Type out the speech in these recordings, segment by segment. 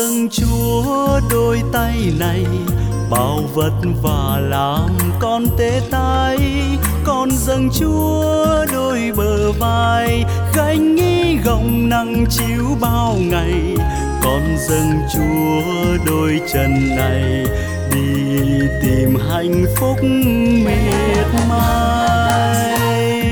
dâng Chúa đôi tay này, bao vất vả làm con tê tái. Con dâng Chúa đôi bờ vai, gánh nghĩ gồng nặng chiếu bao ngày. Con dâng Chúa đôi chân này, đi tìm hạnh phúc miệt mài.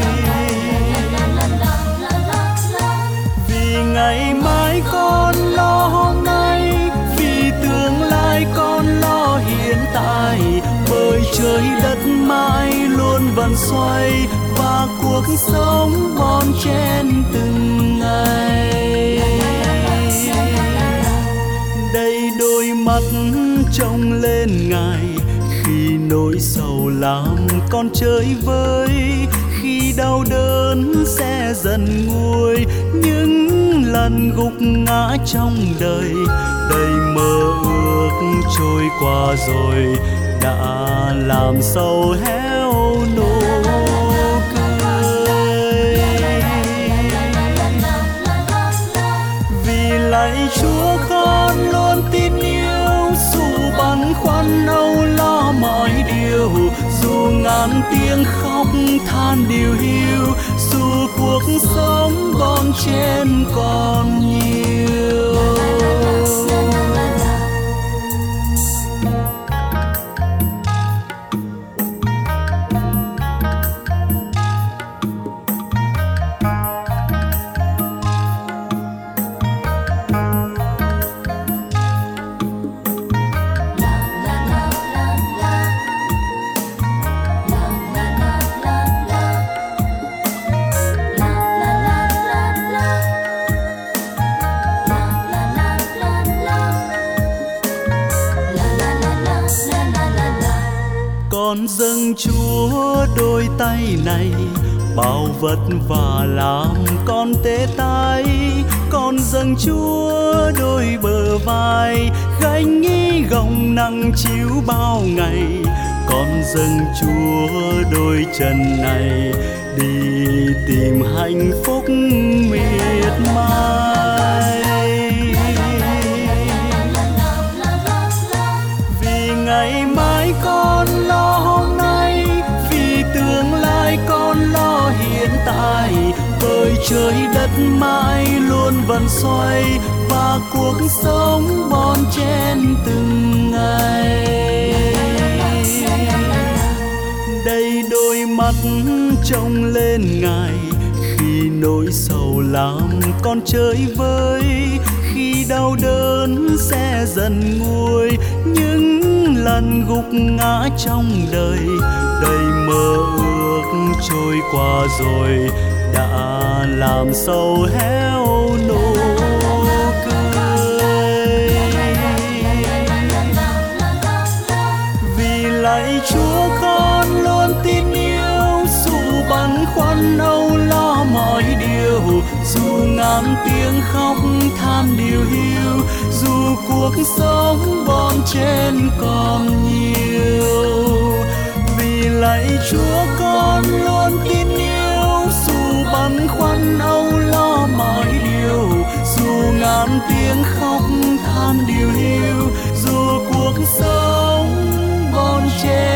Vì ngày mai con lo hôm nay, vì tương lai con lo hiện tại. Bởi trời đất mãi luôn vần xoay, và cuộc sống bon chen từng ngày. Đây đôi mắt trông lên Ngài, khi nỗi sầu làm con chơi với. Khi đau đớn sẽ dần nguôi, những lần gục ngã trong đời. Đầy mơ ước trôi qua rồi, đã làm sầu héo nụ cười. Vì lạy Chúa con luôn tin yêu, dù băn khoăn âu lo mọi điều. Dù ngàn tiếng khóc than điều hiu, dù cuộc sống bon chen còn nhiều. Con dâng Chúa đôi tay này, bao vất vả làm con tê tái. Con dâng Chúa đôi bờ vai, gánh nghĩ gồng nặng chiếu bao ngày. Con dâng Chúa đôi chân này, đi tìm hạnh phúc miệt mài. Vì ngày mai con lo hôm nay, vì tương lai con lo hiện tại. Bởi trời đất mãi luôn vần xoay, và cuộc sống bon chen từng ngày. Đây đôi mắt trông lên Ngài, khi nỗi sầu làm con chơi với. Khi đau đớn sẽ dần nguôi, những lần gục ngã trong đời. Đầy mơ ước trôi qua rồi, đã làm sầu héo nụ cười. Vì lạy Chúa con luôn tin yêu, dù băn khoăn âu lo mọi điều. Dù ngàn tiếng khóc than điều hiu, dù cuộc sống bon chen còn nhiều. Vì lạy Chúa con luôn tin yêu, dù băn khoăn âu lo mọi điều. Dù ngàn tiếng khóc than điều hiu, dù cuộc sống bon chen